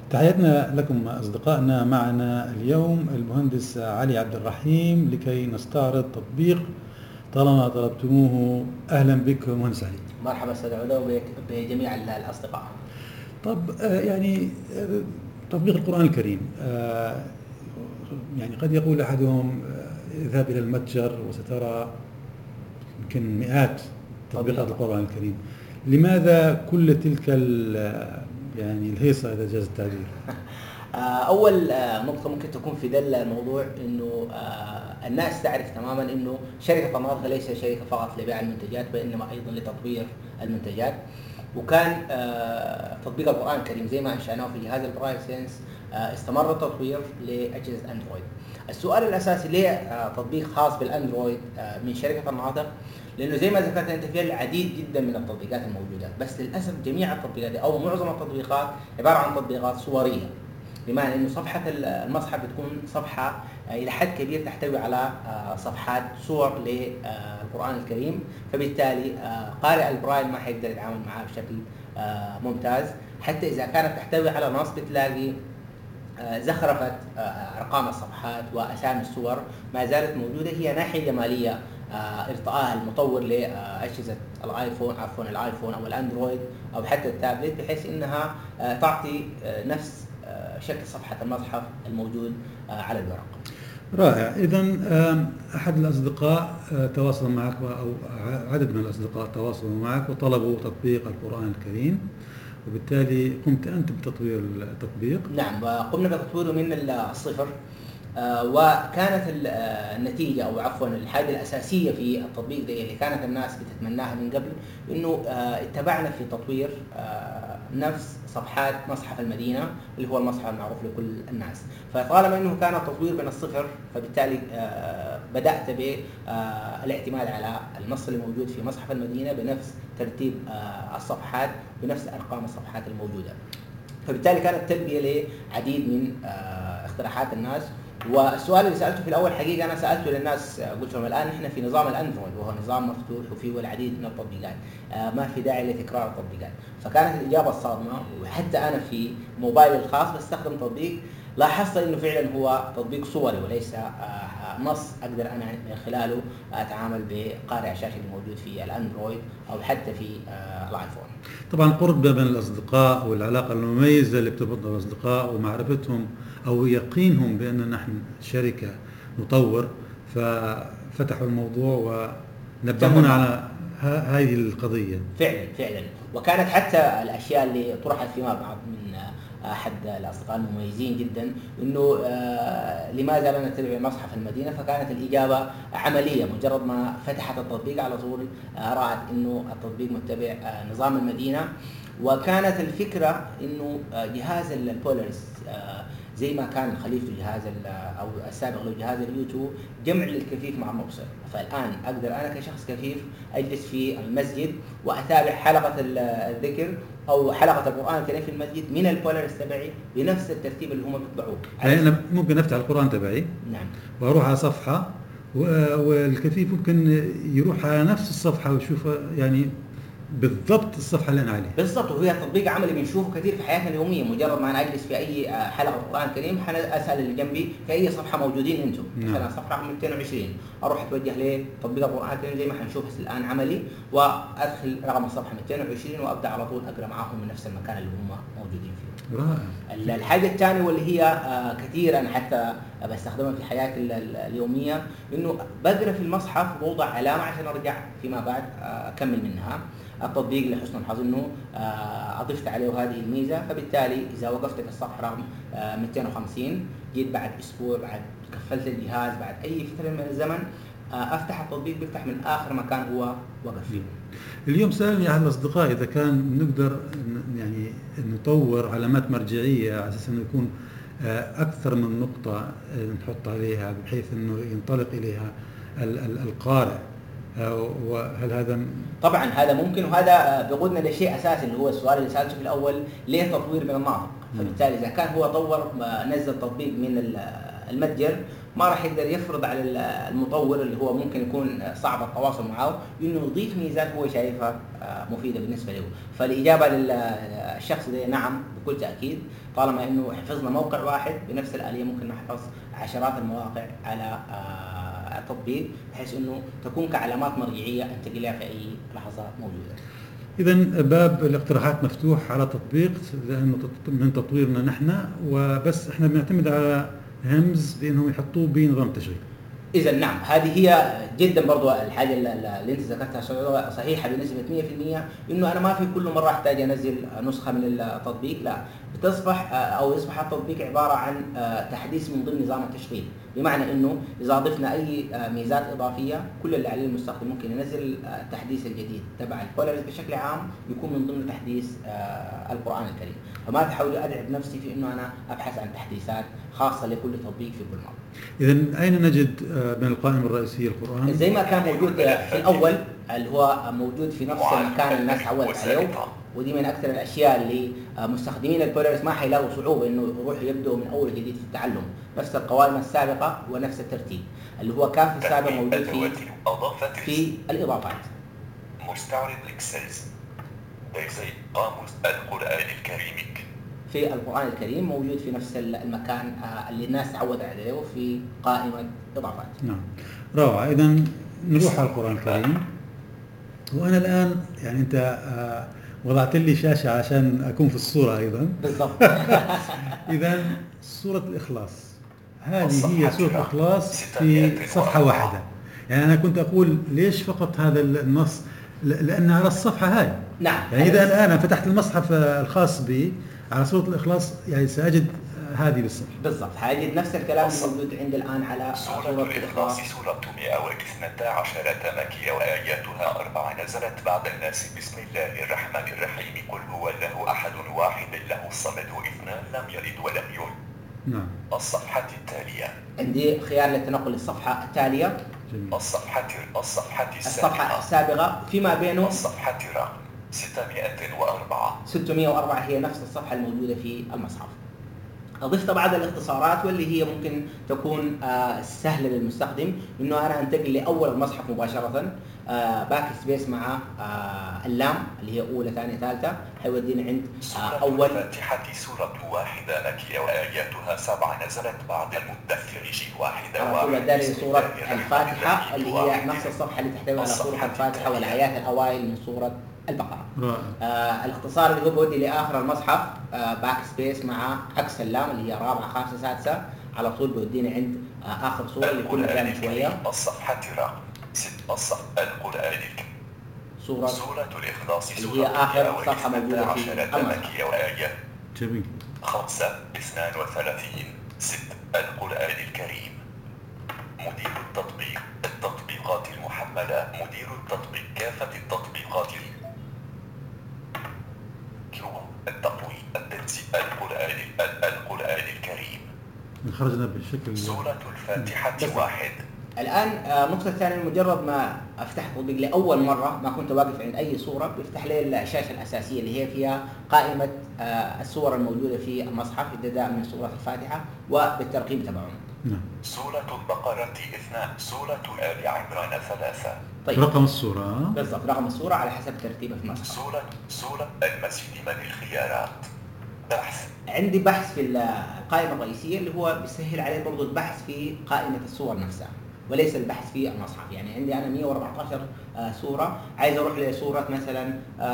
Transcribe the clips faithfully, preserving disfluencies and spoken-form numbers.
تحياتنا لكم أصدقائنا. معنا اليوم المهندس علي عبد الرحيم لكي نستعرض تطبيق طالما طلبتموه. أهلا بك مهندس علي. مرحبا أستاذ عودة وبك بجميع الأصدقاء. طب يعني تطبيق القرآن الكريم، يعني قد يقول أحدهم اذهب إلى المتجر وسترى يمكن مئات تطبيقات القرآن الكريم. لماذا كل تلك يعني الهيصة إذا جاز التعبير؟ أول نقطة ممكن تكون في دل الموضوع إنه الناس تعرف تماما إنه شركة النهضة ليس شركة فقط لبيع المنتجات وإنما أيضا لتطوير المنتجات. وكان تطبيق القرآن الكريم زي ما أنشأناه في جهاز البرايل سينس استمر التطوير لأجهزة أندرويد. السؤال الأساسي ليه تطبيق خاص بالأندرويد من شركة النهضة؟ لأنه زي ما ذكرت أنت في العديد جدا من التطبيقات الموجودة، بس للأسف جميع التطبيقات أو معظم التطبيقات عبارة عن تطبيقات صورية، بمعنى أنه صفحة المصحف بتكون صفحة إلى حد كبير تحتوي على صفحات صور للقرآن الكريم، فبالتالي قارئ البرايل ما حيقدر يتعامل معها بشكل ممتاز. حتى إذا كانت تحتوي على نص بتلاقي زخرفة أرقام الصفحات وأسامي الصور ما زالت موجودة. هي ناحية جمالية ارتقاها المطور لأجهزة الايفون عفوا الايفون او الاندرويد او حتى التابلت، بحيث انها تعطي نفس شكل صفحة المصحف الموجود على الورق. رائع. إذن أحد الأصدقاء تواصل معك أو عدد من الأصدقاء تواصلوا معك وطلبوا تطبيق القرآن الكريم، وبالتالي قمت أنت بتطوير التطبيق. نعم، قمنا بتطويره من الصفر. آه وكانت النتيجة أو عفوا الحاجة الأساسية في التطبيق ده اللي كانت الناس بتتمناها من قبل إنه آه اتبعنا في تطوير آه نفس صفحات مصحف المدينة اللي هو المصحف المعروف لكل الناس. فطالما إنه كان التطوير من الصفر، فبالتالي آه بدأت بالاعتماد على النص اللي موجود في مصحف المدينة بنفس ترتيب آه الصفحات بنفس أرقام الصفحات الموجودة. فبالتالي كانت تلبية لعديد من آه اقتراحات الناس. والسؤال اللي سألته في الأول حقيقة أنا سألته للناس، قلت لهم الآن إحنا في نظام الأندرويد وهو نظام مفتوح وفيه العديد من التطبيقات، آه ما في داعي لتكرار التطبيقات. فكانت الإجابة الصادمة، وحتى أنا في موبايلي الخاص بستخدم تطبيق لاحظت إنه فعلا هو تطبيق صوري وليس آه نص أقدر أنا من خلاله أتعامل بقارئ الشاشة اللي موجود في الأندرويد أو حتى في آه الآيفون. طبعا قرب بين الأصدقاء والعلاقة المميزة اللي بتربطنا بالأصدقاء ومعرفتهم أو يقينهم بأن نحن شركة نطور، ففتحوا الموضوع ونبهونا على هذه القضية. فعلا فعلا وكانت حتى الأشياء اللي طرحت فيما بعض من أحد الأصدقاء المميزين جدا إنه آه لماذا لا نتبع مصحف المدينة؟ فكانت الإجابة عملية، مجرد ما فتحت التطبيق على طول آه رأت إنه التطبيق متبع آه نظام المدينة. وكانت الفكرة إنه آه جهاز البولاريس آه زي ما كان خليفه جهاز او السابق له جهاز اليوتيوب جمع للكفيف مع المبصر. فالان اقدر انا كشخص كفيف اجلس في المسجد واتابع حلقه الذكر او حلقه القران الكريم في المسجد من البولاريس تبعي بنفس الترتيب اللي هم بيتبعوه. يعني انا ممكن افتح القران تبعي نعم واروح على صفحه والكفيف ممكن يروح على نفس الصفحه ويشوف يعني بالضبط الصفحه اللي انا عليها. بالضبط، وهي تطبيق عملي بنشوفه كثير في حياتنا اليوميه. مجرد ما انا اجلس في اي حلقه القران الكريم اسال اللي جنبي في اي صفحه موجودين انتم، مثلا صفحه مئتين وعشرين اروح اتوجه لتطبيق القران الكريم زي ما حنشوف الان عملي، وادخل رقم الصفحه مئتين وعشرين وابدا على طول اقرا معاهم من نفس المكان اللي هم موجودين فيه. رائع. الحاجه الثانيه واللي هي كثير انا حتى بستخدمها في حياتي اليوميه انه بقرا في المصحف وبوضع علامه عشان ارجع فيما بعد اكمل منها. التطبيق لحسن الحظ انه اضفت عليه هذه الميزه، فبالتالي اذا وقفت في الصفحه رقم مئتين وخمسين جيت بعد اسبوع بعد قفلت الجهاز بعد اي فتره من الزمن افتح التطبيق بيفتح من اخر مكان هو وقف فيه. اليوم سألني احد الاصدقاء اذا كان نقدر يعني نطور علامات مرجعيه على اساس انه يكون اكثر من نقطه نحط عليها بحيث انه ينطلق اليها القارئ، وهل هذا طبعا هذا ممكن، وهذا بيقودنا لشيء اساسي اللي هو السؤال اللي سالته في الاول، ليه تطوير من الناطق؟ فبالتالي اذا كان هو طور نزل تطبيق من المتجر ما راح يقدر يفرض على المطور اللي هو ممكن يكون صعب التواصل معه انه يضيف ميزات هو شايفها مفيده بالنسبه له. فالاجابه للشخص ده نعم بكل تاكيد، طالما انه حفظنا موقع واحد بنفس الاليه ممكن نحفظ عشرات المواقع على التطبيق، بحيث انه تكون كعلامات مرجعيه انتقل لها في اي لحظه موجوده. إذا باب الاقتراحات مفتوح على تطبيق لأنه من تطويرنا نحن، وبس إحنا بنعتمد على همز بأنهم يحطوه بنظام تشغيل. إذا نعم، هذه هي جدا برضو الحاجة اللي أنت ذكرتها صحيحة بنسبة مئة بالمئة، إنه أنا ما في كل مرة أحتاج أنزل نسخة من التطبيق، لا، بتصبح أو يصبح التطبيق عبارة عن تحديث من ضمن نظام التشغيل، بمعنى إنه إذا ضفنا أي ميزات إضافية كل اللي عليه المستخدم ممكن ينزل التحديث الجديد تبع البولاريس بشكل عام يكون من ضمن تحديث القرآن الكريم، فما تحاول أدعب نفسي في إنه أنا أبحث عن تحديثات خاصة لكل تطبيق في كل مرة. إذا أين نجد من القائمة الرئيسية القرآن؟ زي ما كان موجود في الأول اللي هو موجود في نفس المكان الناس عودت عليه، ودي من أكثر الأشياء اللي مستخدمين البولاريس ما حيلاقوا صعوبة إنه يروحوا يبدأوا من أول جديد في التعلم، نفس القوائم السابقة ونفس الترتيب اللي هو كان في السابق موجود في في الإضافات. مستعرض إكسلز زي قاموس القرآن الكريم في القرآن الكريم موجود في نفس المكان اللي الناس تعودت عليه في قائمة إضافات. نعم، روعة. إذا نروح على القرآن الكريم، وأنا الآن يعني أنت وضعت لي شاشة عشان أكون في الصورة أيضا. بالضبط. إذا سورة الإخلاص هذه هي سورة الإخلاص في صفحة واحدة. يعني أنا كنت أقول ليش فقط هذا النص، لأن على الصفحة هاي. نعم. يعني إذا الآن فتحت المصحف الخاص بي على سورة الإخلاص يعني سأجد هذه بالصفحة. بالضبط، هاجد نفس الكلام موجود عند الآن على سورة الإخلاص. سورة مئة واثنتا عشرة مكية وآياتها أربع، نزلت بعد الناس. بسم الله الرحمن الرحيم. قل هو الله أحد واحد له الصمد اثنان لم يلد ولم يولد. نعم. الصفحة التالية. عندي خيار للتنقل للصفحة التالية. جميل. الصفحة الصفحة الصفحة السابقة فيما بينه الصفحة رقم ستمائة وأربعة. ستمائة وأربعة هي نفس الصفحة الموجودة في المصحف. أضفت بعض الاختصارات واللي هي ممكن تكون آه سهلة للمستخدم، إنه أنا أنتقل لأول المصحف مباشرة، آه باك سبيس مع آه اللام اللي هي أولى ثانية ثالثة حيوديني عند آه أول. الفاتحة سورة واحدة مكية وآياتها سبع، نزلت بعد المدثر جي واحدة. آه سورة الفاتحة اللي هي نفس الصفحة اللي تحتوي على سورة الفاتحة والآيات الأوائل من سورة البقرة. آه الاختصار اللي هو بودي لآخر المصحف آه باك سبيس مع عكس اللام اللي هي رابعة خامسة سادسة، على طول بوديني عند آه آخر سورة اللي كل مكان شوية. الصفحة رقم ست. الصف القرآن الكريم. سورة سورة الإخلاص اللي هي آخر صفحة موجودة في المكية وآيات. جميل. خمسة اثنان وثلاثين. ست. القرآن الكريم. مدير التطبيق التطبيقات المحملة. مدير التطبيق كافة التطبيقات التقويم التنزيل القرآن القرآن الكريم. خرجنا بالشكل. سورة الفاتحة واحد. الآن النقطة الثانية، مجرد ما أفتح التطبيق لأول مرة ما كنت واقف عند أي صورة بيفتح لي الشاشة الأساسية اللي هي فيها قائمة الصور الموجودة في المصحف ابتداء من سورة الفاتحة وبالترقيم تبعهم. نعم. سورة البقرة اثنان. سورة آل عمران ثلاثة. طيب. رقم السورة. بالضبط، رقم السورة على حسب ترتيبها في المصحف. سورة سورة المسجد من الخيارات. بحث. عندي بحث في القائمة الرئيسية اللي هو بيسهل علي برضو البحث في قائمة الصور نفسها وليس البحث في المصحف. يعني عندي أنا مئة وأربعة عشر سورة، عايز أروح لسورة مثلا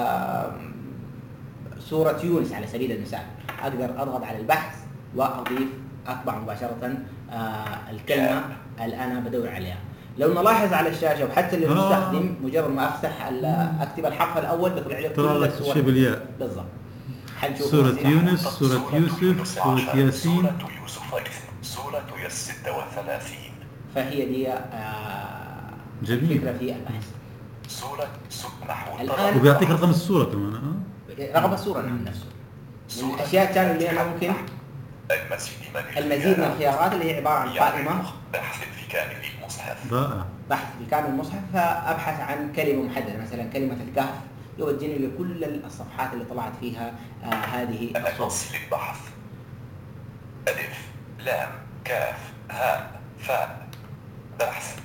سورة يونس على سبيل المثال، أقدر أضغط على البحث وأضيف أطبع مباشرة الكلمة اللي أنا بدور عليها. لو نلاحظ على الشاشة وحتى للمستخدم مجرد ما أفتح أكتب الحرف الأول بيطلع لي كل الصور. بالياء. بالضبط. سورة يونس، سورة يوسف، سورة ياسين، سورة يوسف، سورة ستة وثلاثين. فهي دي آه الفكرة في البحث. سورة نحو الآن وبيعطيك رقم السورة كمان. اه رقم السورة نعم نفسه. من الأشياء الثانية اللي أنا ممكن المزيد من الخيارات اللي هي عبارة عن قائمة بحث في كامل المصحف. رائع. بحث في كامل المصحف، فأبحث عن كلمة محددة مثلا كلمة الكهف يوديني لكل الصفحات اللي طلعت فيها آه هذه الصور. البحث ألف لام كاف هاء فاء بحث.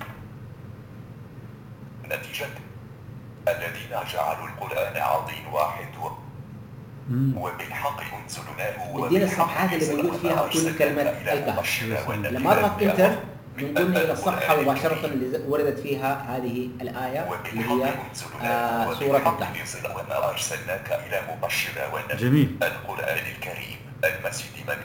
نتيجة الذين جعلوا القرآن عظيم واحد و... وبالحق أنزلناه يدينا الصفحات اللي موجود فيها كل كلمة الكهف. لما أضغط انتر بنقلنا إلى الصفحة مباشرة اللي وردت فيها هذه الآية اللي هي آه سورة الكهف. وما أرسلناك إلى مبشرا ونذيرا. جميل. القرآن الكريم المسجد من